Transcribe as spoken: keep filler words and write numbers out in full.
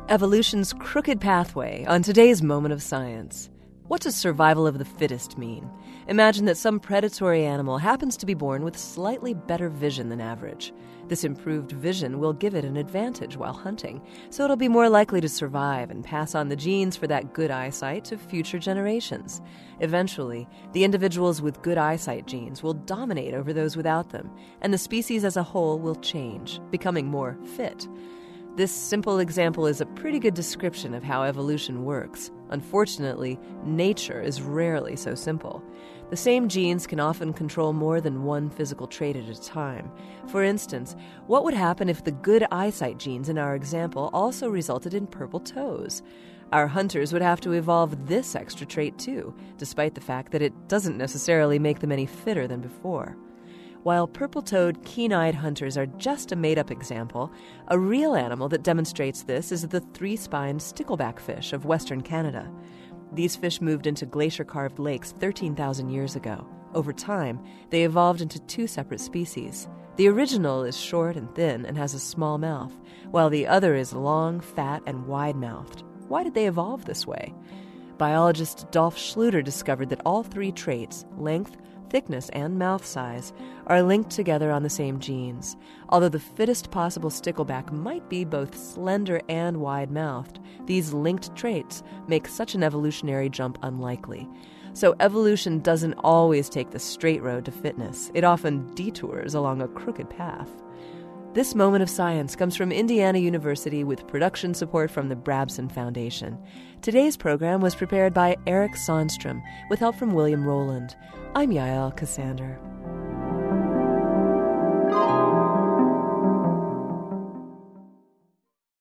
Evolution's crooked pathway on today's Moment of Science. What does survival of the fittest mean? Imagine that some predatory animal happens to be born with slightly better vision than average. This improved vision will give it an advantage while hunting, so it'll be more likely to survive and pass on the genes for that good eyesight to future generations. Eventually, the individuals with good eyesight genes will dominate over those without them, and the species as a whole will change, becoming more fit. This simple example is a pretty good description of how evolution works. Unfortunately, nature is rarely so simple. The same genes can often control more than one physical trait at a time. For instance, what would happen if the good eyesight genes in our example also resulted in purple toes? Our hunters would have to evolve this extra trait too, despite the fact that it doesn't necessarily make them any fitter than before. While purple-toed, keen-eyed hunters are just a made-up example, a real animal that demonstrates this is the three-spined stickleback fish of Western Canada. These fish moved into glacier-carved lakes thirteen thousand years ago. Over time, they evolved into two separate species. The original is short and thin and has a small mouth, while the other is long, fat, and wide-mouthed. Why did they evolve this way? Biologist Dolph Schluter discovered that all three traits, length, thickness, and mouth size, are linked together on the same genes. Although the fittest possible stickleback might be both slender and wide-mouthed, these linked traits make such an evolutionary jump unlikely. So evolution doesn't always take the straight road to fitness. It often detours along a crooked path. This Moment of Science comes from Indiana University with production support from the Brabson Foundation. Today's program was prepared by Eric Sonstrom with help from William Rowland. I'm Yael Cassander.